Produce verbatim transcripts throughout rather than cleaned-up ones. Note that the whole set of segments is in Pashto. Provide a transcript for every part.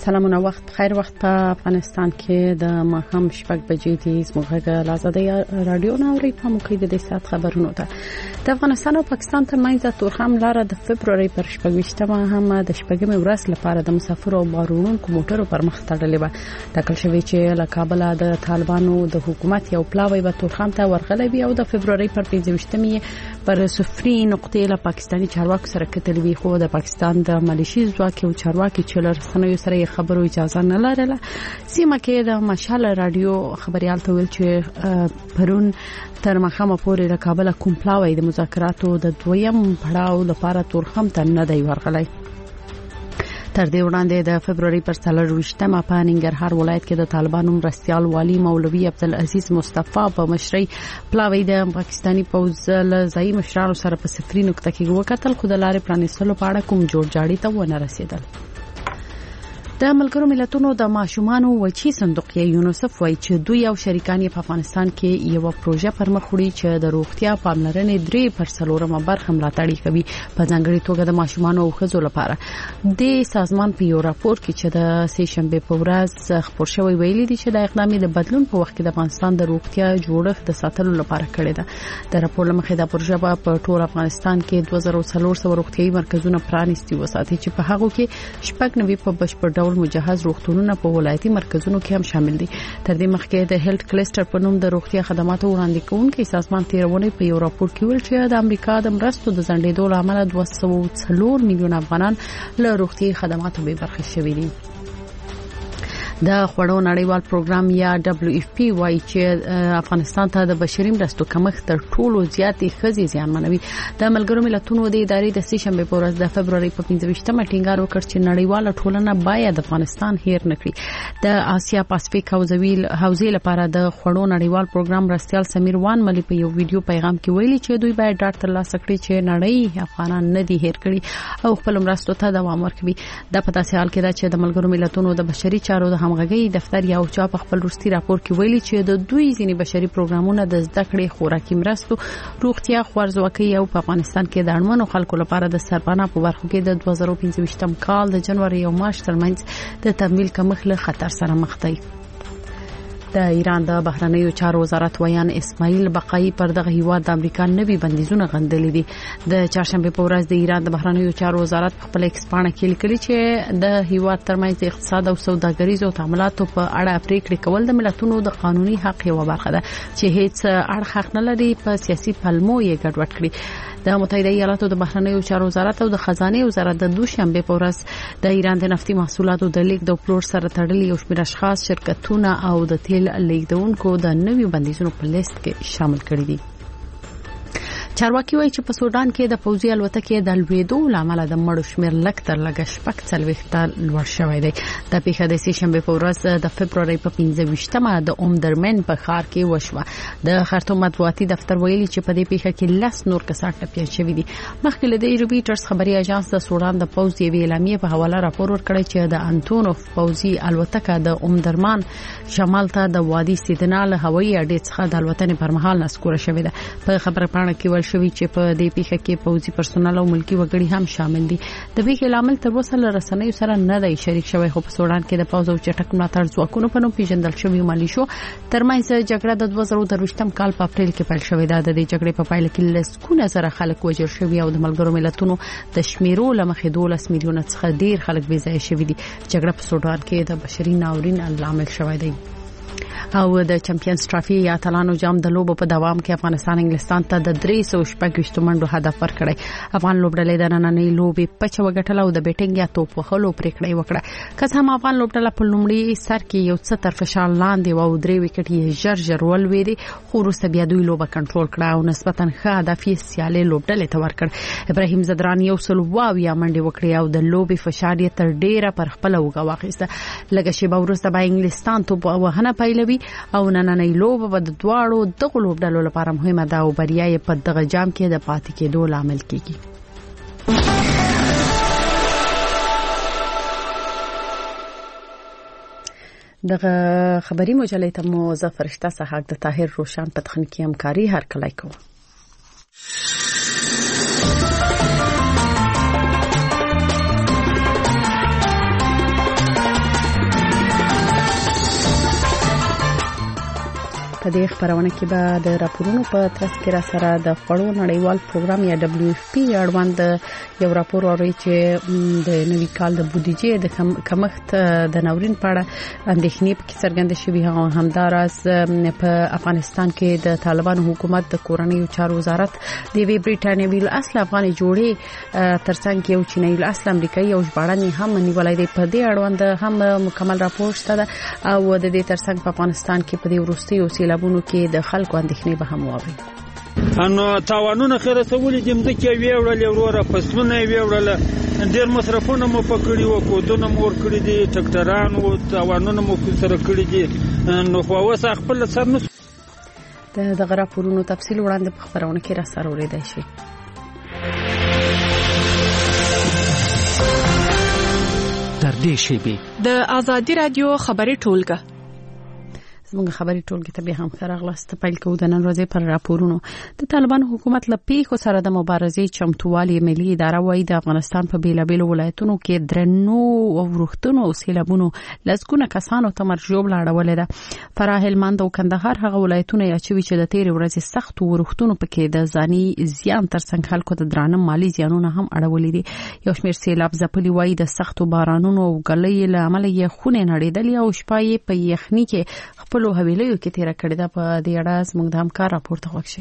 سلامونه وخت خیر وخت په افغانستان کې د ماښام شپږ بجې دي زموږه لازمه رادیو ناوري په موقع د سات خبرونو ته د افغانستان او پاکستان ترمنځ د تورخم لار د فبرवरी پر شپږمه هم د شپږمې ورځ لپاره د مسافرو او بارونکو موټرو پر مخ تړلې و ټاکل شوی چې له کابل د طالبانو د حکومت یو پلاوی به تورخم ته ورغلی وي او د فبرवरी پر پنځمه پر صفري نقطې له پاکستاني چارواکو سره کتل وی خو د پاکستان د ملیشي ځواک او چارواکي چلر سنوي سره خبرو اجازه نه لرله. سیمه کې د مشال رادیو خبريال ته ویل چې پرون تر مخامه پورې د کابل کوم پلاوی د مذاکراتو د دویم پړاو لپاره تورخم ته نه دی ورغلی. تر دې وړاندې د فبرवरी پر څلرویشتمه په ننګرهار ولایت کې د طالبانو مرستيال والي مولوي عبدالعزيز مصطفی په مشرۍ پلاوی د پاکستاني پوز له ځای مشرانو سره په صفري نقطه کې وکتل خو د لارې پرانیستلو په اړه کوم جوړ جاړي ته ونه رسیدل. د ملګرو ملتونو د ماشومانو وچی صندوق یونیسف وایي چې دوی او شریکان په افغانستان کې یو پروژه پر مخ وړي چې د روغتیا پاملرنې درې پر څلورمه برخه ملاتړ کوي په ځانګړي توګه د ماشومانو او ښځو لپاره. د سازمان په یو راپور کې چې د سه شنبه په ورځ خبر شوی ویلي دي چې د اقدامي د بدلون په وخت کې د افغانستان د روغتیا جوړښت د ساتلو لپاره کړی ده. د راپور لمخې د پروژه په ټول افغانستان کې دوه زره څلور سوه روغتيایي مرکزونه پرانیستي وساتي چې په هغه کې شپږ نوي په بشپړ مجهز روغتونونه په ولایتي مرکزونو کې هم شامل دي. تر دې مخکې د هیلث کلستر په نوم د روغتیا خدماتو وړاندې کوونکي سازمان تیرونه په یو راپور کې ویل چې د امریکا د مرستو د ځنډېدو لامل دوه سوه څلور میلیون افغانان له روغتي خدماتو به برخه شوي دي. د خوړو نړیوال پروګرام یا دبليو اف پی وايي چې افغانستان ته د بشري مرستو کمښت تر ټولو زیاتې خزي زیانمنوي. د ملګرو ملتونو د ادارې د سه شنبه په ورځ د فبرवरी په پنځمه ټینګار وکړ چې نړیواله ټولنه باید افغانستان هیر نکړي. د آسیا پاسفیک حوزې لپاره د خوړو نړیوال پروګرام مرستيال سمیر وان ملي په یو ویډیو پیغام کې ویلي چې دوی باید ډاټ ترلاسه کړي چې نړۍ افغانان نه دي هیر کړي او خپل مرستو ته دوام ورکوي. د پتاسي حال کې دا چې د ملګرو ملتونو د بشري چارو د همغږي دفتر یو چا په خپل روستي راپور کې ویلي چې د دوی ځینې بشري پروګرامونه د زده کړې خوراکي مرستو روغتیا خوارځواکۍ او په افغانستان کې د اړمنو خلکو لپاره د سرپناه په برخو کې د دوه زره پنځه کال د جنوري او مارچ ترمنځ د تمویل کمښت له خطر سره مخ دی. د ایران د بهرنیو چارو وزارت ویان اسماعیل بقای پر دغه هیواد د امریکا نوي بندیزونه غندلي دي. د چهارشنبه په ورځ د ایران د بهرنیو چارو وزارت په خپل ایکس پاڼه کې لیکلي چې د هیواد ترمنځ د اقتصاد او سوداګریزو تعاملاتو په اړه پریکړې کول د ملتونو د قانوني حق یو برخه ده چې هیڅ اړخ حق نه لري په سیاسي پلمو یې ګډوډ کړي. د متحده ایالاتو د بهرنیو چارو وزارت او د خزانه وزارت د دوشنبه په ورځ د ایران د نفتي محصولاتو د لیک د پلور سره تړلي یو شمېر اشخاص شرکتونه او د تیل لیکدونکو د نویو بندیزونو په لیست کې شامل کړي دي. چارواکي وایي چې په سودان کې د پوځي الوتکې د لویدو لامل د مړو شمېر لږ تر لږه شپږ څلوېښت لوړ شوی دی. د پیښه د سه شنبه په ورځ د فبرवरी په پنځمه د اومدرمن په ښار کې وشوه. د خرطوم مطبوعاتي دفتر ویلي چې په دې پیښه کې لس نور کسان ټپیان شوي دي. مخکې له دې رويټرز خبري اژانس د سودان د پوځ یوې اعلامیې په حواله راپور ورکړی چې د انټونوف پوځي الوتکه د اومدرمان شمال ته د وادي سیدنا له هوایي اډې څخه د الوتنې پر مهال نسکوره شوې ده. په خبره پاڼه کې شوی چې په دې پیښه کې پوځي پرسونل او ملکی وګړي هم شامل دي. د پیښې لامل تر اوسه له رسنیو سره نه دی شریک شوی خو په سودان کې د پوځ او چټک ملاتړ ځواکونو په نوم پیژندل شوی مالیشو ترمنځ جګړه د دوه زره درویشتم کال په اپریل کې پیل شوې ده. د دې جګړې په پایله کې لسګونه زره خلک وژل شوي او د ملګرو ملتونو د شمیرو لمخې دولس میلیونه څخه ډیر خلک بې ځایه شوي دي. جګړه په سودان کې د بشري ناورین لامل شوی دی. او د چمپیونز ټرافي یا اتلانو جام د لوبو په دوام کې افغانستان انګلستان ته د درې سوه شپږ منډو هدف ورکړی. افغان لوبډلې د نننۍ لوبې پچ وګټله او د بیټینګ یا توپ وهلو پریکړه وکړه. که هم افغان لوبډله په لومړي سر کې یو څه تر فشار لاندې و او درې وکټ یې ژر ژر ولوېدې خو وروسته بیا دوی لوبه کنټرول کړه او نسبتا ښه هدف یې سیالۍ لوبډلې ته ورکړ. ابراهیم زدران یو سل واویا منډې وکړې او د لوبې فشار یې تر ډیره پر خپل وګه واخیسته. لږه شیبه وروسته به انګلستان توپ وهنه پیلوي او نننۍ لوبه به د دواړو دغو لوبډلو لپاره مهمه ده او بریا یې په دغه جام کې د پاتې کېدو لامل کیږي. دغه خبري مجلې ته مو زفرشته صحاق د طاهر روشن په تخنیکی همکاري هر کله کوي. په دې خبرونه کې به د راپورونو په ترڅ کې را سره د خړو نړیوال پروګرام یا دبليو اف پی اړوند یو راپور اوري چې د نوي کال د بودیجې د کمښت د ناورین په اړه اندېښنې پکې څرګندې شوې. همداراز په افغانستان کې د طالبانو حکومت د کورنیو چارو وزارت د وی برټانیوي اصل افغاني جوړې ترڅنګ یو چینایي اصل امریکایي او ژباړنې هم نیولای دی. په دې اړوند هم مکمل راپور شته او د دې ترڅنګ په افغانستان کې په دې وروستیو سیلابونو کې د خلکو اندېښنې به هم واوري. انو تاوانونه خیر سوولې د مځکې ویوړل وروره فصلونه ویوړل ډېر مصرفونه مو پکړی او کودونه مو ورکړي دي ټکټران او تاوانونه مو سره کړی دي نو خو اوس خپل سر نو د دغه راپورونو تفصیل وړاندې په خبرونه کې را سره اوریدای شي. تر دې شی د آزادي رادیو خبري ټولګه زموږ خبري ټولګه ته به هم خراغلاست پیل کوو. د نن ورځې پر راپورونو د طالبانو حکومت له پیښو سره د مبارزې چمتووالي ملي اداره وايي د افغانستان په بیلابیلو ولایتونو کې درنو او ورښتونو او سیلابونو لږونه کسانو ته مرجوب لاړولې ده. فراه، هلمند او کندهار هغه ولایتونه یا چې د تیر ورځې سخت ورښتونو پکې د ځاني زیان ترڅنګ خلکو د درانه مالی زیانونه هم اړولې دي. یو شمېر سیلاب ځپلي وايي د سختو بارانونو او ګلۍ له امله یې خونه نړېدلې او شپه یې په یخني کې خپل حویلیو کې تیر کړی دا. په دې اړه زموږ د همکار راپور ته وښیي.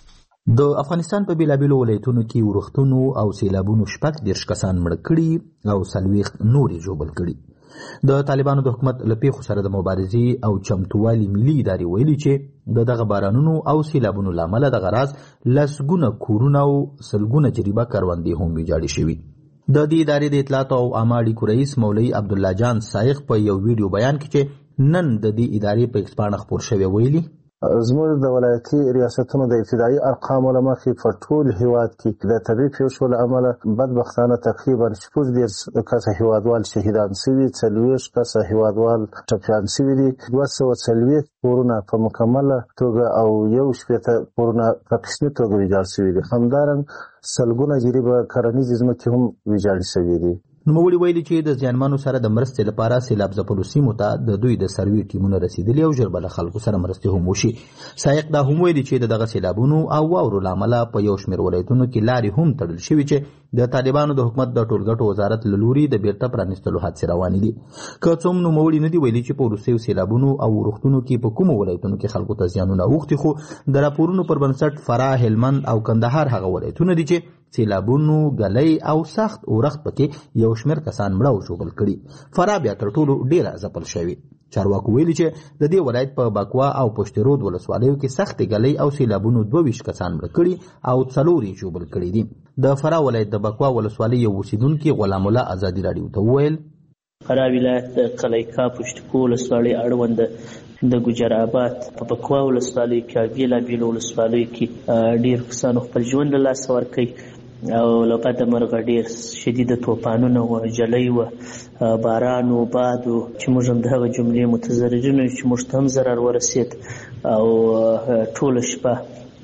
د افغانستان په بیلابیلو ولایتونو کې ورښتونو او سیلابونو شپږ دېرش کسان مړه کړي او څلوېښت نورې ژوبل کړي. د طالبانو د حکومت له پیښو سره د مبارزې او چمتووالي ملي ادارې ویلي چې د دغه بارانونو او سیلابونو له امله دغه راز لسګونه کورونه او سلګونه جریبه کروندې هم ویجاړې شوي. د دې ادارې د اطلاعات او عامه اړیکو رئیس مولوي عبدالله جان سایق په یو ویډیو بیان کې چې نن د دې ادارې په ایکسپاڼه خپور شوی ویلي زموږ د ولایتي ریاستونو د ابتدایي ارقامو له مخې په ټول هیواد کې د طبیعي پیښو له امله بدبختانه تقریبا شپږ دېرش کسه هیوادوال شهیدان شوي، څلوېښت کسه هیوادوال ټپیان شوي دي، دوه سوه څلوېښت کورونه په مکمله توګه او یو شپېته کورونه په قسمي توګه ویجاړ شوي دي. همدارنګه سلګونه جریبه کرنیزې ځمکې هم ویجاړې شوي دي. نوموړي ویلي چې د زیانمنو سره د مرستې لپاره سیلاب ځپلو سیمو ته د دوی د سروي ټیمونه رسیدلي او ژر به له خلکو سره مرستې هم وشي. سایق دا هم ویلي چې د دغه سیلابونو او واورو له امله په یو شمېر ولایتونو کې لارې هم تړل شوي چې د طالبانو د حکومت د ټولګټو وزارت له لوري د بیرته پرانیستلو هڅې روانې دي. که څه هم نوموړي نه دي ویلي چې په وروستیو سیلابونو او ورښتونو کې په کومو ولایتونو کې خلکو ته زیانونه اوښتي، خو د راپورونو پر بنسټ فراه، هلمند او کندهار هغه ولایتونه دي چې سیلابونو، ګلۍ او سخت اورښت پکې یو شمېر کسان مړه او ژوبل کړي. فراه بیا تر ټولو ډېره ځپل شوې. چارواکو ویلي چې د دې ولایت په بکوا او پشت رود ولسوالیو کې سختې ګلۍ او سیلابونو دوه ویشت کسان مړه کړي او څلور یې ژوبل کړي دي. د فراه ولایت د بکوا ولسوالۍ یو اوسیدونکي غلام الله ازادي راډیو ته وویل فراه ولایت قلیقا پشتکو ولسوالۍ اړوند د ګجر آباد په بکوا ولسوالۍ کې بیلابیلو ولسوالیو کې ډېر کسانو خپل ژوند له لاسه ورکړی او له بده مرغه ډېر شدیده طوفانونه و، جلۍ و، باران و، باد و، چې موږ هم د هغه جملې متضررین یو چې موږ ته هم ضرر ورسېد او ټوله شپه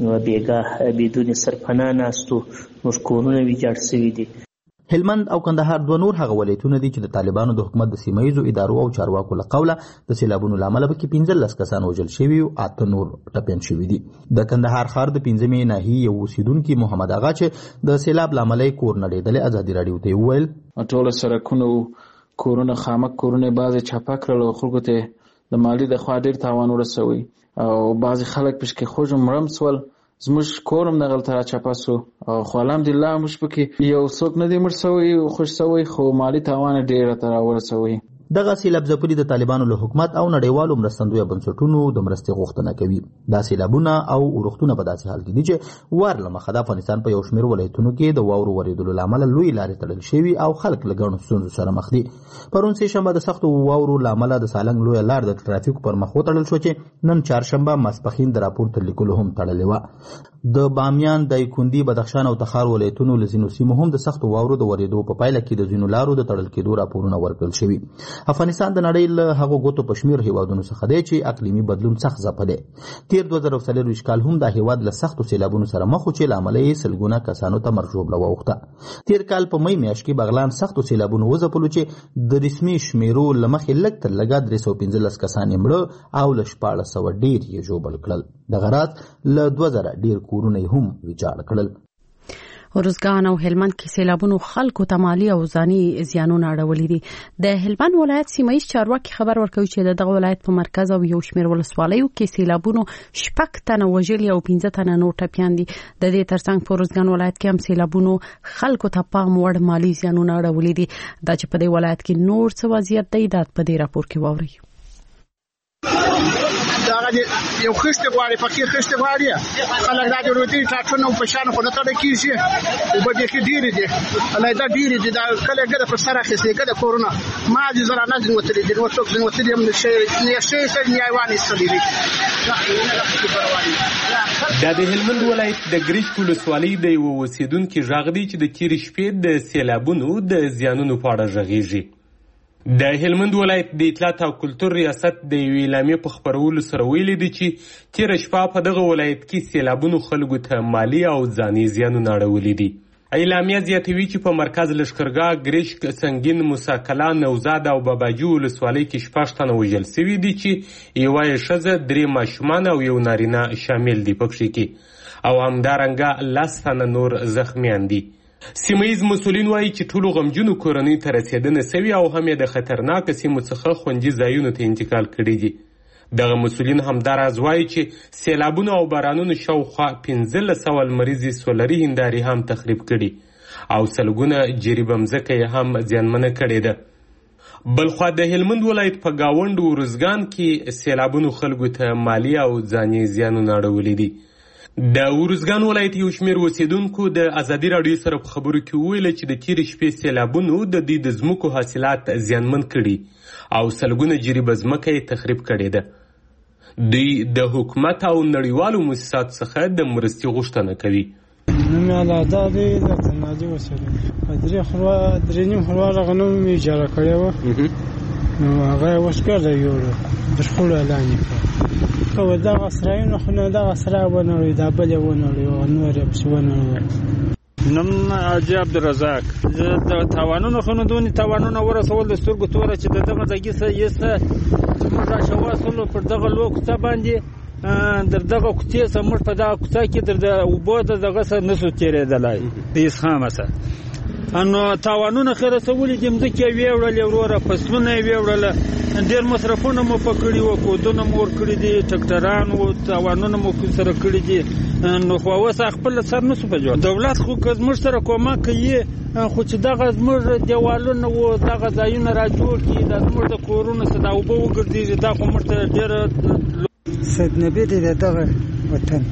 بېګاه بدون سرپناه ناست وو. موږ کورونه ویجاړ شوي دي. هلمند او کندهار دوه نور هغه ولایتونه دي چې د طالبانو د حکومت د سیمه ییزو ادارو او چارواکو له قوله د سیلابونو له امله پکې پنځلس کسان وژل شوي او اته نور ټپیان شوي دي. د کندهار ښار د پنځمې ناحیې یو اوسیدونکي محمد اغا چې د سیلاب له امله یې کور نړېدلی ازادي راډیو ته وویل ټوله سړکونه کورونه خامک کورونه بعضې چاپه کړل او خلکو ته د مالي د خوا ډېر تاوان ورسوي او بعضې خلک پشکې خوږ مړم سول. زموږ کور هم دغلته راچاپه سو خو الحمدلله موږ پکې یو څوک نه دی مړ سوی خوش سوی خو مالي تاوان ډېر راته راورسوی. دغه سیلاب ځپلي د طالبانو له حکومت او نړیوالو مرستندویه بنسټونو د مرستې غوښتنه کوي. دا سیلابونه او ورښتونه په داسې حال کې دي چې وار له مخه د افغانستان په یو شمېر ولایتونو کې د واورو ورېدلو له امله لویې لارې تړل شوي او خلک له ګڼو ستونزو سره مخ دي. پرون سې شنبه د سختو واورو له امله د سالنګ لویه لار د ټرافیکو پر مخ وتړل شو چې نن چهارشنبه ماسپښین د راپور تر لیکلو هم تړلې وه. د بامیان، دایکندي، بدخشان او تخار ولایتونو له ځینو سیمو هم د سختو واورو د ورېدو په پایله کې د ځینو لارو د تړل کېدو راپورونه ورکړل شوي. افغانستان د نړۍ له هغو ګوتو په شمیر هیوادونو څخه دی چې اقلیمي بدلون سخت ځپه دی. تیر دوه زره څلوېښت کال هم دا هیواد له سختو سیلابونو سره مخ و چې له امله یې سلګونه کسانو ته مرګ ژوبله واوښته. تیر کال په می میاشت کې بغلان سختو سیلابونو وځپلو چې د رسمي شمیرو له مخې لږ تر لږه درې سوه پنځلس کسان یې مړه او له شپاړس سوه ډېر یې ژوبل کړل. دغه راز له دوه زره ډېر کورونه یې هم ویجاړ کړل. ارزګان او هلمند کې سیلابونو خلکو ته مالي او ځاني زیانونه اړولي دي. د هلمند ولایت سیمه ییز چارواکي خبر ورکوي چې دغه ولایت په مرکز او یو شمېر ولسوالیو کې سیلابونو شپږ تنه وژلي او پنځه تنه نور ټپیان دي. د دې ترڅنګ په ارزګان ولایت کې هم سیلابونو خلکو ته پام وړ مالي زیانونه اړولي دي. دا چې په دې ولایت کې نور څه وضعیت دی دا په دې راپور کې واورئ. یو خشته غواړي فقیر خشته غواړي خلک دا د روتي ټاټونه په شان خو نه تړل کیږي او په دې کې ډیر دي الله دا ډیر دي دا کله ګره په سره خسته کده کورونا ما دي زرا نه دي وتري دي وڅوک زنه وتري هم نشي نشي سر نیواني سړي دا د هلمند ولایت د ګریش ولسوالۍ د یو اوسیدونکو ژغ دی چې د تیر شپې د سیلابونو د زیانونو په اړه ژغېږي. د هلمند ولایت د اطلاعات او کلتور ریاست د یوې اعلامیې په خپرولو سره ویلي دي چې تېره شپه په دغه ولایت کې سیلابونو خلکو ته مالي او ځاني زیانونه اړولي دي. اعلامیه زیاتوي چې په مرکز لښکرګاه، ګریشک، سنګین، موسی کلا، نوزاد او باباجي ولسوالۍ کې شپږ تنه وژل سوي دي چې یوه یې ښځه، درې ماشومان او یو نارینه شامل دي پکښې کې او همدارنګه لس تنه نور زخمیان دي. سیمهیز مسولین وایي چې ټولو غمجنو کورنیو ته رسېدنه سوي او هم یې د خطرناکو سیمو څخه خوندي ځایونو ته انتقال کړي دي. دغه مسولین همداراز وایي چې سیلابونو او بارانونو شاوخوا پنځلس سوه لمریزې سولري هندارې هم تخریب کړي او سلګونه جریبه مځکه یې هم زیانمنه کړې ده. بلخوا د هلمند ولایت په گاونډ ارزګان کې سیلابونو خلکو ته مالي او ځاني زیانونه اړولي دي. د ارزګان ولایت یو شمېر اوسیدونکو د ازادي راډیو سره په خبرو کې وویل چې د تېرې شپې سیلابونو د دوی د ځمکو حاصلات زیانمن کړي او سلګونه جریبه ځمکه یې تخریب کړې ده. دوی د حکومت او نړیوالو مؤسساتو څخه د مرستې غوښتنه کوي. نوم یې الله دی د تنادي وسره درې خروا درې نیم خروا غنوم می اجاره کړی و نو هغه وسکر یو د شخړو اعلان کړ خو دا غسرایونه خو نه دا غسرا ونه دا بل ونه او نور یې پښونه. نوم حاجي عبدالرزاق. د تاوانونو خو نه دونې تاوانونه ورسول د سترګو توره چې د دغه ځای څه یسته موږ راشواسلو پر دغه لو کوڅه باندې در دغه کوڅې څه موږ په دغه کوڅه کې در د اوبو د دغه څه نسو تېرېدلی د اسخامه څه نو تاوانونه خو رسولي دي مځکې یې ویوړلې وروره فصلونه یې ویوړله ډېر مصرفونه مو په کړي وو کودونه مو ورکړي دي ټکټران وو تاوانونه مو سره کړي دي نو خو اوس خپل سر نسو په جوړ دولت خو که زموږ سره کومک کوي خو چې دغه زموږ دیوالونه وو دغه ځایونه را جوړ کړي دا زموږ د کورونو څخه دا اوبه وګرځېږي دا خو موږ ته ډېره سید نبي دی د دغه وطن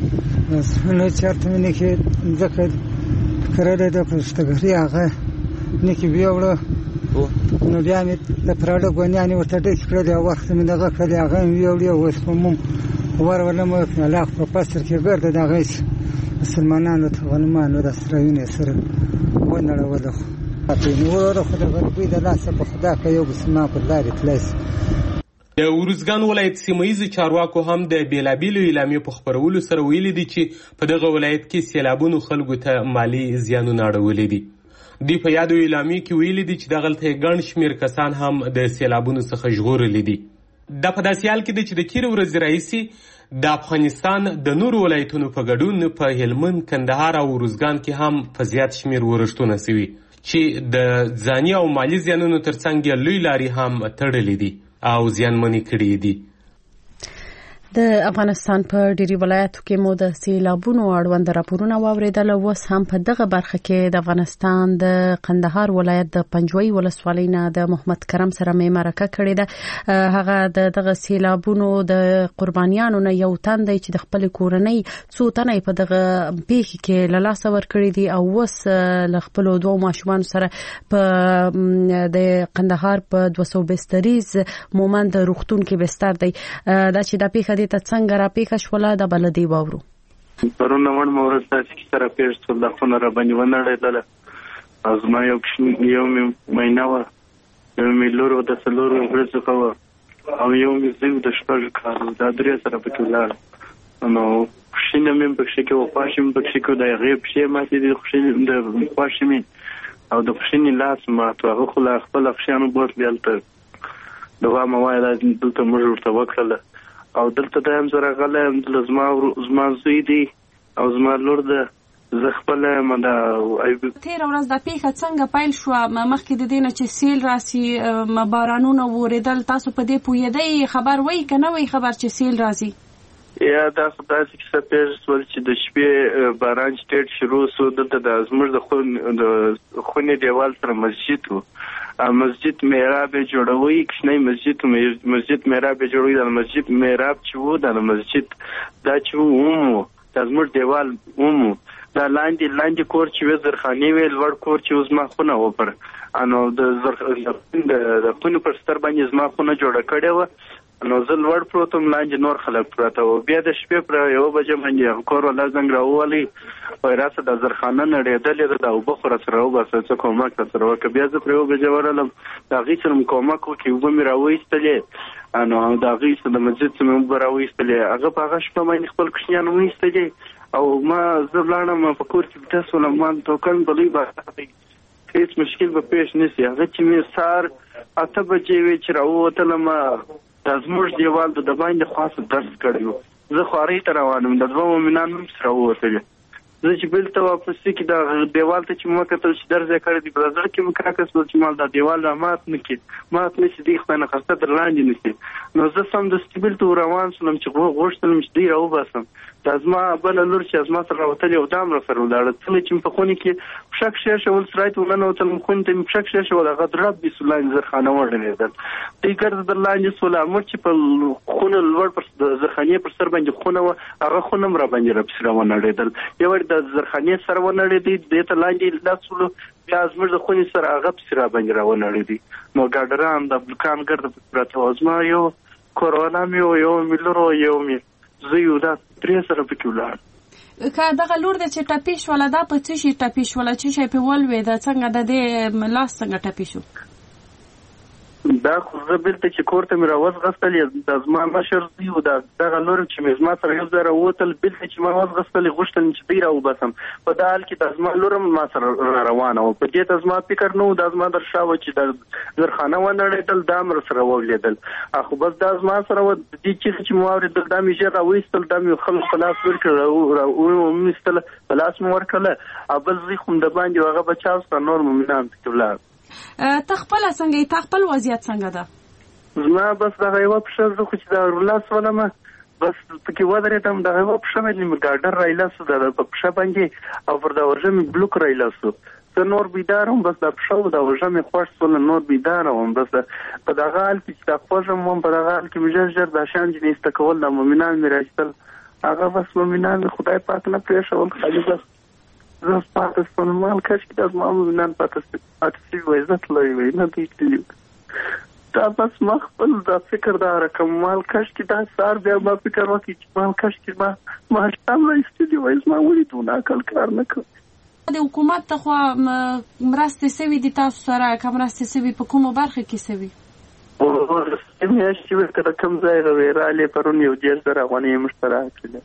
له چېرته مې نښې ځکه کرلی ده په شتګري هغه نښې ویوړه نو بیا مې د پراډه ګونیانې ورته ډکې کړلې او وخت مې دغه کړلې هغه مې ویوړې اوس په مم ور ورنم علاق په پسر کې ګرده د هغې مسلمانانو ته غنمانو د سرایونه یې سره ونړوله خو وروره خو د غربۍ د لاسه په خدا که یو مسلمان پر لارې تللی شي. د ارزګان ولایت سیمهیزو چارواکو هم د بېلابېلو اعلامیو په خپرولو سره ویلي دي چې په دغه ولایت کې سیلابونو خلکو ته مالي زیانونه اړولي دي. دوی په یادو اعلامیو کې ویلي دي چې دغلته یې ګڼ شمېر کسان هم د سیلابونو څخه ژغورلي دي. دا په داسې حال کې دی چې د تېرې ورځې راهیسې د افغانستان د نورو ولایتونو په ګډون په هلمند، کندهار او ارزګان کې هم په زیات شمېر ورښتونه سوي چې د ځاني او مالي زیانونو ترڅنګ یې لوی لارې هم تړلې دي او زیانمنې کړي دي. د افغانستان په ډیری ولایتو کې مو د سیلابونو اړوند راپورونه واوریدل. اوس هم په دغه برخه کې د افغانستان د قندهار ولایت د پنجوي ولسوالۍ نه د محمد کرم سره مې مرکه کړې ده. هغه د دغه سیلابونو د قربانیانو نه یو تن دی چې د خپل کورنۍ څو تنه په دغه پیښه کې له لاسه ورکړي دي او اوس له خپل دوه ماشومان سره په د قندهار په دوه سوه بستریز مومند روغتون کې بستر دی. دا چې د پیښه ته څنګه را پیښه شوله د بلدي واورو. پرون نوړ مورز تاسو کې سره پیښ شول د خونه را باندې ونړېدله. از ما یو یو مېنه وه مې لور د څلورو ورځو کوه او یو مې زوی د شپږو کالو دا درې سره پکې ولاړ نو خوشینه مې پکې کې او خواشې مې پکې کې د هغې پښې ماتې دي خوشینې د خواشې مې او د خوشینې لاس مات هغه خو له خپل خوشیانو بوتلې هلته دغه ما وایه دا دلته موږ ورته وکړله او دلته دا یم زه راغلی یم زما زما زوی دی او زما لور ده زه خپله یم دا تېره ورځ دا پیښه څنګه پیل شوه مخکې د دې نه چې سیل راسي بارانونه وورېدل تاسو په دې پوهېدئ خبر وایي که نه وایي خبر چې سیل راځي یا دا خو داسې کیسه پېښ شول چې د شپې باران چې ډېر شروع شو دلته د زموږ د خونې دیوال سره مسجد و مسجد محراب یې جوړوي کوچنی مسجد مسجد محراب یې جوړوي دا مسجد محراب چې و دا مسجد دا چې و هم و دا زموږ دیوال هم و دا لاندې لاندې کور چې وې زرخانې وې لوړ کور چې و زما خونه و پر نو د خونې پر ستر باندې زما خونه جوړه کړې وه نو زه لوړ پروت وم لاندې نور خلک پراته وو بیا د شپې پر یوه بجې باندې کور والا زنګ راوولی وایي راسه دا زرخانه نړېدلې ده دا اوبه خو راسره وباسه څه کومک راسره وکړه بیا زه پر یوه بجې ورغلم د هغې سره مې کومک وکړي اوبه مې راوایستلې نو د هغې سره د مسجد څخه مې اوبه راوایستلې هغه په هغه شپه باندې خپل کوچنیان وایستلې او ما زه ولاړم په کور کې بېده شولم ما توکل به لوی بازار دی هېڅ مشکل به پېښ نه شي هغه چې مې سهار اته بجې وې چې راووتلم دا زموږ دیوال د باندې خاصه درس کړی و زه خوارۍ ته روان وم د دوه مؤمنان هم سره ووتلې زه چې بېلته واپس کې دا دیوال ته چې مې وکتل چې درس یې کړی دی په زړه کې مې کرکه شول چې مال دا دیوال را مات نه کړي مات نه شي دی خدای نخواسته در لاندې نه شي نو زه سمدستي بېلته روان شولم چې غوښتلم چې دوی راوباسم دا زما بله لور چې زما سره راوتلې او دا هم راسره ولاړه څله چې مې په خونې کې پښه کښېښول سرای ته وننوتلم خونې ته مې پښه کښېښول هغه درب بیسو لاندې زرخانه وډنېدل دوی ګرځه در لاندې سول موږ چې په خونه لوړ پر زرخانې پر سر باندې خونه وه هغه خونه هم راباندې راپسې راونړېدل یو د زرخانې سره ونړېدی دې ته لاندې لاس ولو بیا زموږ د خونې سره هغه پسې راباندې راونړېدي نو ګاډران د بلکان ګرده پراته وو زما یو کوروالا مې و یو مې لور و یو مې زه یو دا درې سره پکې ولاړ که دغه لور ده چې ټپي شوله دا په څه شي ټپي شوله څه شی پې ولوېده څنګه د دې لاس څنګه ټپي شو دا خو زه بېلته چې کور ته مې راوځغستل دا زما مشر زوی و دا دغه لور چې مې زما سره یو ځای راووتل بېلته چې ما وځغستل غوښتل چې دوی راوباسم په دا حال کې دا زما لور هم ما سره را روانه وه په دې ته زما فکر نه و دا زما در شا وه چې دا زرخانه ونړېدل دا هم راسره وولېدل خو بس دا زما سره وه د دې چیغې چې مې واورېدل دا مې ژر راوایستل دا مې خلک په لاس ورکړل ومېستله په لاس مې ورکړله او بل زوی خو د باندې هغه بچا سره نور مؤمنان پکې ولاړ ته خپله څنګه یې تا خپل وضعیت څنګه ده زما بس دغه یوه پښه زه خو چې دا لاس ولمه بس پکې ودرېدم دغه یوه پښه باندې مې ګاډر رایله شو د په پښه باندې او پر دا ورژه مې بلوک رایله شو زه نور بیدار وم بس دا پښه و دا ورژه مې خوښ شوله نور بیداره وم بس په دغه حال کې چې دا خوږم وم په دغه حال کې مې ژر ژر دا شیان چې ایسته کول دا مؤمنان مې راایستل هغه بس مؤمنان مې خدای پاک نه پرېښول خالي بس زه پاتې شوم مال کاشکې دا زما مؤمنان پاتې شوي وای زه تللی وای نه دوی تللي دا بس ما خپل دا فکر دا رقم مال کاشکې دا سهار بیا ما فکر وکړي چې مال کاشکې ما ماښام راایستلي وای زما ولې دونه عقل کار نه کوي د حکومت ته خوا مرستې سوي دي تاسو سره که مرستې سوي په کومو برخه کې سوي میاشتې ورته د کوم ځای راوې رالې پرون یو دېرش زره افغانۍ یې موږ ته راکړلې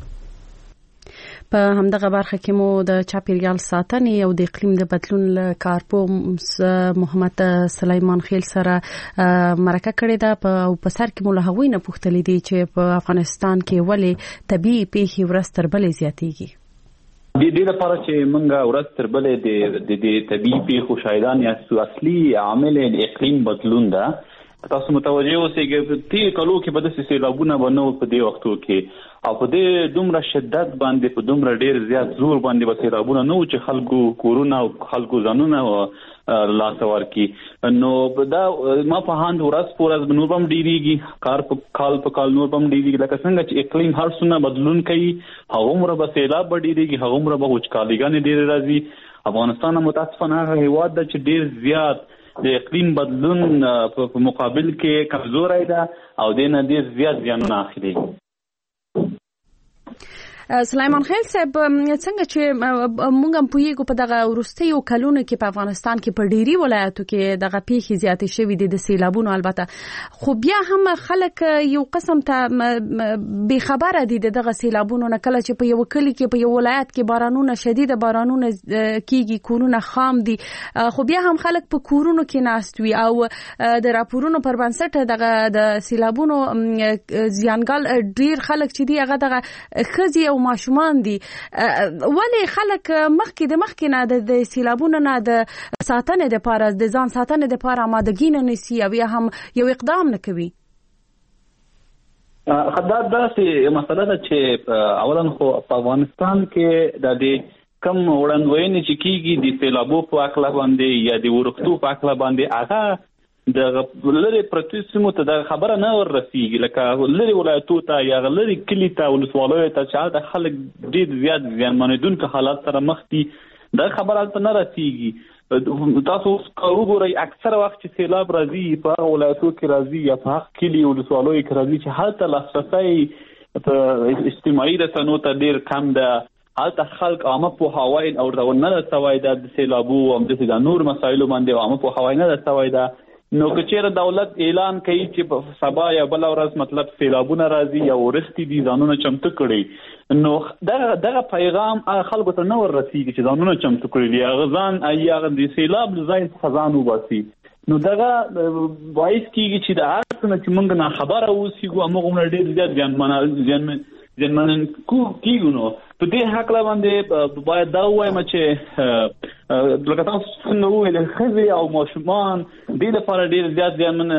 په همدغه برخه کې مو د چاپیریال ساتنې او د اقلیم د بدلون له کارپو محمد سلیمان خیل سره مرکه کړې ده او په سر کې مو له هغوی نه پوښتلي دي چې په افغانستان کې ولې طبیعي پیښې ورځ تر بلې زیاتېږي د دې لپاره چې موږ ورځ تر بلې د طبیعي پیښو شاهدان یاستو اصلي عامل د اقلیم بدلون ده تاسو متوجه اوسئ چې تیر کلو کې به داسې سیلابونه به نه وو په دې وختو کې او په دې دومره شدت باندې په دومره ډېر زیات زور باندې به سیلابونه نه وو چې خلکو کورونه او خلکو ځانونه لاسه ورکړي نو دا ما په هاند ورځ په ورځ نور به هم ډېرېږي کار په کال په کال نور به هم ډېرېږي لکه څنګه چې اقلیم هر څومره بدلون کوي هغومره به سیلاب به ډېرېږي هغومره به وچکاليګانې ډېرې راځي افغانستان متاسفانه هغه هېواد ده چې ډېر زیات د اقلیم بدلون په مقابل کې کمزوری ده او دې نه ډېر زیات زیانونه اخلي سلیمان خیل صاحب څنګه چې موږ هم پوهیږو په دغه وروستیو کلونو کې په افغانستان کې په ډیری ولایتو کې دغه پیښې زیاتې شوې دي د سیلابونو، البته خو بیا هم خلک یو قسم ته بې خبره دي دغه سیلابونو نه. کله چې په یو کلی کې په یو ولایت کې بارانونه شدید بارانونه کیږي، کورونه خام دي، خو بیا هم خلک په کورونو کې ناست وي او د راپورونو پر بنسټ دغه د سیلابونو زیانګال ډیر خلک چې دی هغه دغه خزي او ماشومان دي. ولی خلک مخکې د مخکې نه د سیلابونو نه د ساتنې لپاره د ځان ساتنې لپاره آمادګي نه نیسي او یا هم یو اقدام نه کوي؟ خدای داسې مسله ده چې اولا خو په افغانستان کې د دې کم وړاندوینې چې کیږي د سیلابو په اړه باندې یا د ورښتو په اړه باندې هغه د لری پروتې سیمو ته د خبره نه ور رسیږي، لکه لری ولایتو ته یا لری کلی ته ولسوالیو ته چې د خلک ډېر زیات زیانمنېدونکو حالات سره مخ دي دا خبره ته نه رسیږي. تاسو وګورئ اکثره وخت چې سیلاب راځي په هغه ولایتو کې راځي یا په هغه کلی ولسوالیو کې راځي چې هلته لاسرسی په اجتماعي رسنیو ته ډېر کم ده، هلته خلک عامه پوهاوی او نه ده سوی ده د سیلابو او همداسې د نور مسایلو باندې عامه پوهاوی نه ده سوی ده. نو که چیرې دولت اعلان کوي چې په سبا یا بل ورځ مطلب سیلابونه راځي یا ورښتې دي ځانونه چمتو کړي، نو دغه دغه پیغام خلکو ته نه ور رسیږي چې ځانونه چمتو کړي دي، هغه ځان یا د سیلاب له ځای څخه ځان وباسي. نو دغه باعث کېږي چې د هر څه نه چې موږ ناخبره اوسېږو هماغومره ډېر زیات زیانمن زیانمن کېږو. نو په دې هکله باندې باید دا ووایم چې لکه تاسو څنګه وویل ښځې او ماشومان دې لپاره ډېر زیات زیانمن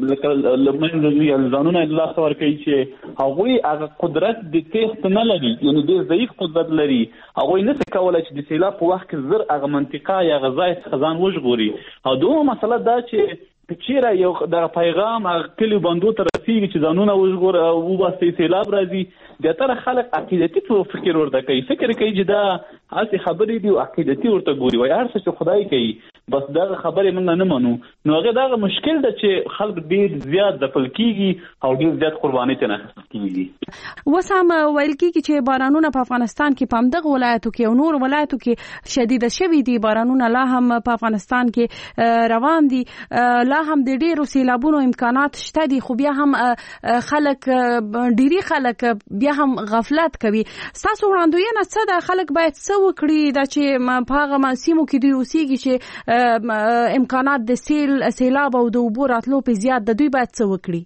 لکه ځانونه له لاسه ورکوي چې هغوی هغه قدرت د تېښت نه لري، یعنې ډېر ضعیف قدرت لري، هغوی نشي کولی چې د سیلاب په وخت کې زر هغه منطقه یا هغه ځای څخه ځان وژغوري. او دومره مسله دا چې که چیرې یو دغه پیغام هغه کلیو بندو ته رسیږي چې ځانونه وژغورئ وباسئ سیلاب راځي، زیاتره خلک عقیدتي فکر ورته کوي، فکر کوي چې دا هسې خبرې دي او عقیدتي ورته ګوري، وایي هر څه چې خدای کوي بس دغه خبرې موږ نه منو. نو هغه دغه مشکل ده چې خلک ډېر زیات ځپل کېږي او ډېر زیات قربانۍ ته نه اخیستل کېږي. اوس هم ویل کېږي چې بارانونه په افغانستان کې په همدغه ولایتو کې او نور ولایتو کې شدیده شوي دي، بارانونه لا هم په افغانستان کې روان دي، لا هم د ډېرو سیلابونو امکانات شته دي، خو بیا هم خلک ډېری خلک بیا هم غفلت کوي. ستاسو وړاندوینه څه ده؟ خلک باید څه وکړي دا چې په هغه سیمو کې دوی اوسېږي چې امکانات د سیل سیلاب او د اوبو راتلو په زیات د دوی باید څه وکړي؟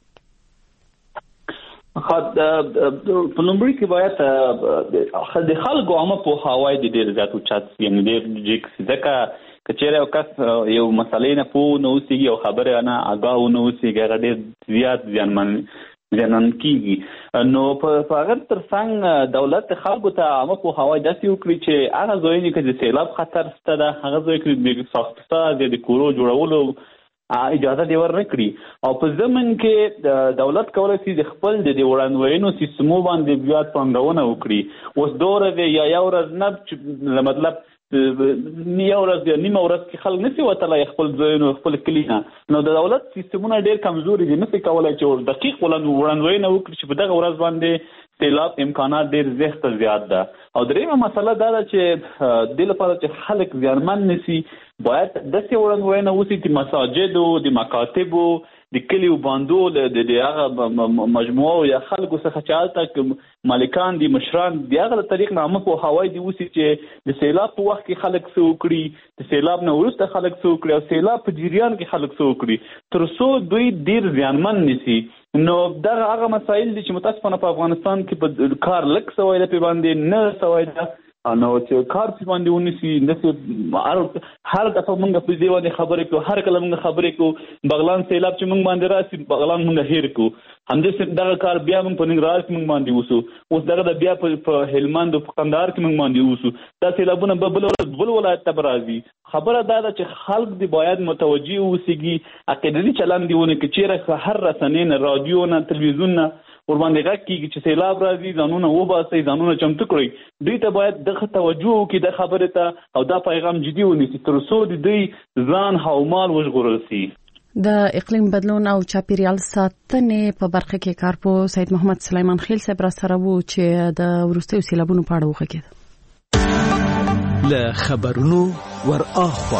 په لومړي کې باید د خلکو عامه پوهاوی د ډېر زیات اوچت سي، یعنې ډېر ځکه که چیرې یو کس یو مسلې نه پوه نه اوسېږي او خبرې نه آګاه ونه اوسېږي هغه ډېر زیات زیانمن زیانمن کېږي. نو په هغه تر څنګ دولت خلکو ته عامه پوهاوی داسې وکړي چې هغه ځایونه کې د سیلاب خطر شته ده هغه ځای کې د ساختساز یا د کورو جوړولو اجازه دې ور نه کړي، او په ضمن کې دولت کولی شي د خپل د وړاندوینو سیستمو باندې بیا پانګونه وکړي. اوس دوه ورځې یا یو ورځ نه مطلب یو ورځ یا نیمه ورځ کې خلک نشي وتلی خپل ځایونو خپل کلي نه، نو د دولت سیستمونه ډېر کمزوري دي، نشي کولی چې دقیق وړاندوینه وکړي چې په دغه ورځ باندې سیلاب امکانات ډېر زیات زیات ده. او دریمه مسله دا ده چې دې لپاره چې خلک زیانمن نشي باید داسې وړاندوینه وشي چې مساجدو د مکاتبو د کلیو باندو د هغه مجموعو یا خلکو څخه چې هلته مالکان دي مشران د هغه له طریق نه عامه پوهاوی دې وشي چې د سیلاب په وخت کې خلک څه وکړي، د سیلاب نه وروسته خلک څه وکړي او سیلاب په جریان کې خلک څه وکړي تر څو دوی ډېر زیانمن نشي. نو دغه هغه مسایل دي چې متاسفانه په افغانستان کې په کار لږ سوی ده پې باندې نه سوی ده، نو چې کار پې باندې ونیسي داسې هر دفعه موږ په دې باندې خبرې کوو، هر کله موږ خبرې کوو بغلان سیلاب چې موږ باندې راسي بغلان موږ هیر کوو، همداسې دغه کار بیا موږ په ننګرهار کې موږ باندې وسو، اوس دغه د بیا په هلمند او په کندهار کې موږ باندې وسو، دا سیلابونه به بل ورځ بل ولایت ته به راځي. خبره دا ده چې خلک دې باید متوجه اوسېږي، عقیدتي چلند دې ونه کړي، چېرې هر رسنۍ نه رادیو نه تلویزیون نه ورباندې غږ کېږي چې سیلاب راځي ځانونه وباسئ ځانونه چمتو کړئ، دوی ته باید دغه توجه وکړي د خبرې ته او دا پیغام جدي ونیسي تر څو د دوی ځان او مال وژغورل شي. د اقلیم بدلون او چاپیریال ساتنې په برخه کې کارپو سید محمد سلیمان خیل صاحب را سره وو چې د وروستیو سیلابونو په اړه وغږېد. له خبرونو ور اخوا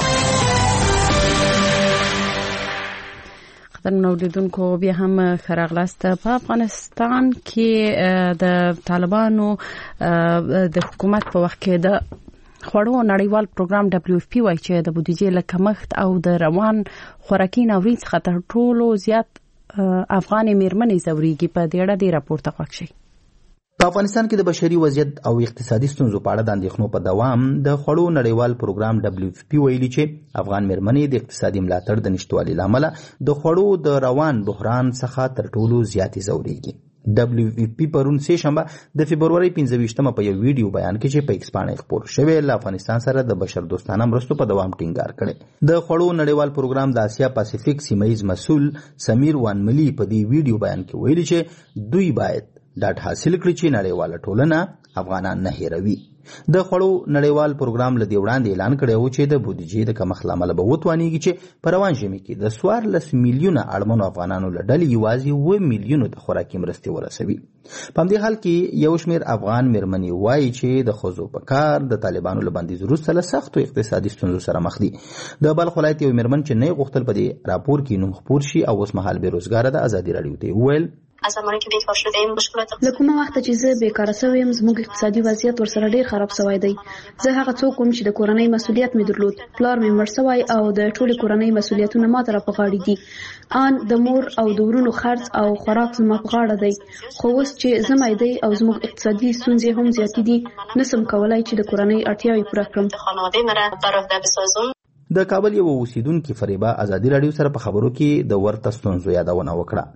قدرمنو اوریدونکو بیا هم ښه راغلاست. په افغانستان کې د طالبانو د حکومت په وخت کې د خوړو نړیوال پروګرام دبليو اف پی وايي چې د بودیجې له کمښت او د روان خوراکي ناورین څخه تر ټولو زیات افغان میرمنې ځوريږي. په دې اړه د راپور ته وښیي. په افغانستان کې د بشري وضعیت او اقتصادي ستونزو په اړه د اندېښنو په دوام د خوړو نړیوال پروګرام دبليو اف پی ویلي چې افغان میرمنې د اقتصادي ملاتړ د نشټوالي لامل د خوړو د روان بحران څخه تر ټولو زیاتې ځوريږي. دبليو اف پی پرون سه شنبه د فبرवरी پنځه ویشتمه په یو ویډیو بیان کې چې په ایکس باندې خپور شوی له افغانستان سره د بشر دوستانه مرستو په دوام ټینګار کړي. د خوړو نړیوال پروګرام د اسیا پاسفیک سیمایي مسؤل سمیر وانملی په دې ویډیو بیان کې ویلي چې دوی باید ډاټ حاصل کړي چې نړیواله ټولنه افغانان نه هېروي. د خوړو نړیوال پروګرام له دې وړاندې اعلان کړی و چې د بودیجې د کمښت له امله به وتوانېږي چې په روان ژمي کې د څوارلس میلیونه اړمنو افغانانو له ډلې یوازې اووه میلیونو ته خوراکي مرستې ورسوي. په همدې حال کې یو شمېر افغان میرمنې وایي چې د ښځو په کار د طالبانو له بندیز وروسته له سختو اقتصادي ستونزو سره مخ دي. د بلخ ولایت یو میرمن چې نه غوښتل په دې راپور کې نوم خپور شي او اوس مهال بېروزګاره ده ازادي راډیو ته وویل از زمانی که بیکار شده ایم مشکلات له کومه وخت چې زه بیکاره شوم یم زموږ اقتصادي وضعیت ورسره ډیر خراب شوی دی. زه هغه څوک کوم چې د کورنۍ مسؤلیت مې درلود. پلار مې مړ شوی او د ټولې کورنۍ مسؤلیتونه ما ته په غاړه دي. ان د مور او د ورونو خرڅ او خوراک زما په غاړه دی. خو اوس چې زما دی او زموږ اقتصادي ستونزې هم زیاتې دي نسم کولای چې د کورنۍ اړتیاوې پوره کړم. خانواده مرا برآورده بسازم. د کابل یو اوسیدونکي فریبا ازادي راډیو سره په خبرو کې د ورته ستونزو یادونه وکړه.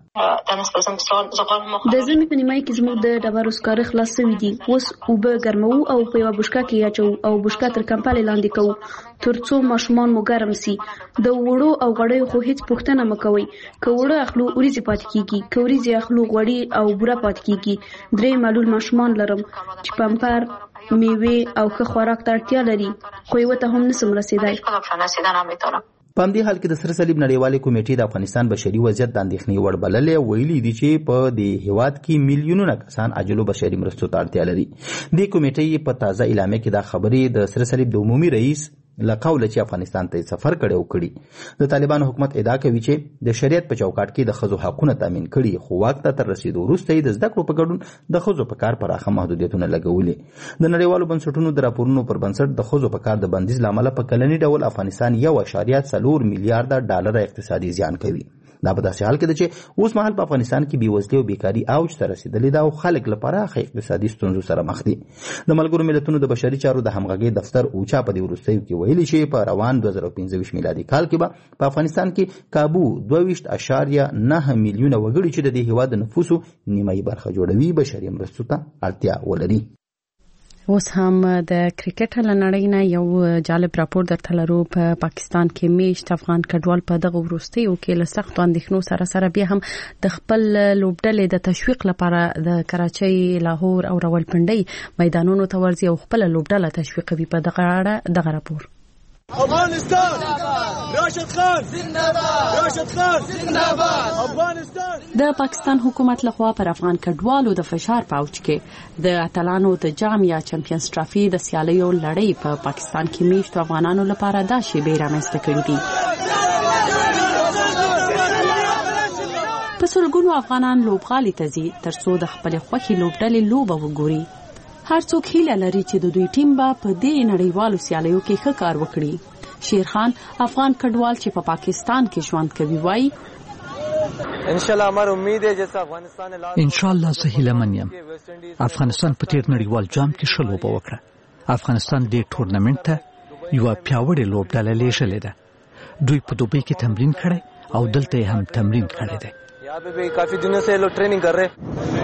د ژمي په نیمای کې زموږ د ډبرو سکاره خلاص شوي دي. اوس اوبه ګرمو او په یوه بوشکه کې اچوو او بوشکه تر کمپلې لاندې کوو تر څو ماشومان مو ګرم سي. د وړو او غوړیو خو هیڅ پوښتنه مه کوئ. که وړه اخلو وریځې پاتې کېږي، که وریځې اخلو غوړي او بوره پاتې کېږي. درې معلول ماشومان لرم چې پمپر میوې او ښه خوراک ته اړتیا لري خو یوه ته هم نسم رسېدی. په همدې حال کې د سره صلیب نړیوالې کمیټې د افغانستان بشري وضعیت د اندېښنې وړ بللې. ویلي دي چې په دې هیواد کې میلیونونه کسان عاجلو بشري مرستو ته اړتیا لري. دې کمیټې په تازه اعلامیه کې دا خبرې د سره صلیب د عمومي رئیس له قوله چې افغانستان ته سفر کړی او کړي. د طالبانو حکومت ادعا کوي چې د شریعت په چوکاټ کې د ښځو حقونه تامین کړي خو واک ته تر رسیدو وروسته یې د زده کړو په ګډون د ښځو په کار پراخه محدودیتونه لګولي. د نړیوالو بنسټونو د راپورونو پر بنسټ د ښځو په کار د بندیز له امله په کلني ډول افغانستان یو اعشاریه څلور میلیارډه ډالر اقتصادي زیان کوي. دا په داسې حال کې ده چې اوس مهال په افغانستان کې بېوزلي او بیکاري اوج ته رسېدلې ده او خلک له پراخه اقتصادي ستونزو سره مخ دي. د ملګرو ملتونو د بشري چارو د همغږۍ دفتر اوچا په دې وروستیو کې ویلي چې په روان دوه زره پنځه ویشت میلادي کال کې به په افغانستان کې کابو دوه ویشت اشاریه نه میلیونه وګړي چې د دې هېواد د نفوسو نیمایي برخه جوړوي بشري مرستو ته اړتیا ولري. اوس هم د کرکټ له نړۍ نه یو جالب راپور درته لرو. په پاکستان کې میشت افغان کډوال په دغه وروستیو کې له سختو اندېښنو سره سره بیا هم د خپل لوبډلې د تشویق لپاره د کراچۍ، لاهور او راولپنډۍ میدانونو ته ورځي او خپل لوبډله تشویقوي. په دغه اړه دغه راپور. افغانستان راشد خان زنده‌باد، راشد خان زنده‌باد. افغانستان. د پاکستان حکومت لخوا پر افغان کډوالو د فشار په اوج کې د اتلانو د جام یا چمپیونز ټرافي د سیالیو لړۍ په پاکستان کې میشتو افغانانو لپاره دا شیبې رامنځته کړې دي. په سلګونو افغانان لوبغالي ته ځي ترڅو د خپل خوښې لوبډلې لوبه وګوري. هر څوک هیله لري چې د دوی ټیم به په دې نړیوالو سیالیو کې ښه کار وکړي. شیرخان افغان کډوال چې په پا پاکستان کې ژوند کوي وایي ان شاء الله ہماری امید ہے جیسا افغانستان ان شاء الله زه هیله من یم افغانستان په تیر نړیوال جام کې ښه لوبه وکړه. افغانستان دې ټورنمنټ ته یو پیاوړې لوبډله لیږلې ده. دوی په دوبۍ کې تمرین کړی او دلته هم تمرین کړی دی. یہاں پہ بھی کافی دنوں سے لوگ ٹریننگ کر رہے.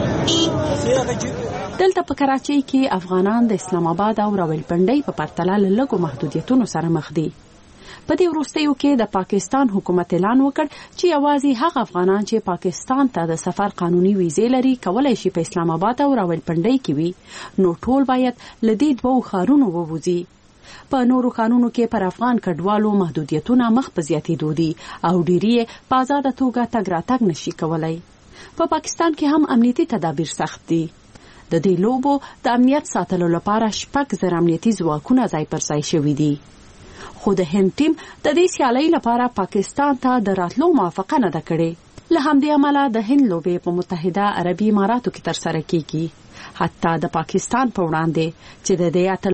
دلته په کراچۍ کې افغانان د اسلام آباد او راولپنډۍ په پرتله له لږو محدودیتونو سره مخ دي. په دې وروستیو کې د پاکستان حکومت اعلان وکړ چې یوازې هغه افغانان چې پاکستان ته د سفر قانوني ویزې لري کولای شي په اسلام آباد او راولپنډۍ کې وي. نو ټول باید له دې دوو ښارونو ووځي. په نورو قانونو کې پر افغان کډوالو محدودیتونه مخ په زیاتېدو دي او ډېری په آزاده توګه تګ راتګ نشي کولای. په پاکستان کې هم امنیتي تدابیر سخت دي. د دې لوبو د امنیت ساتلو لپاره شپږ زره امنیتي ځواکونه ځای پر ځای شوي دي. خو د هند ټیم د دې سیالۍ لپاره پاکستان ته د راتلو موافقه نه ده کړې. له همدې امله د هند لوبې په متحده عربي اماراتو کې ترسره کیږي. حتی د پاکستان په وړاندې چې د دې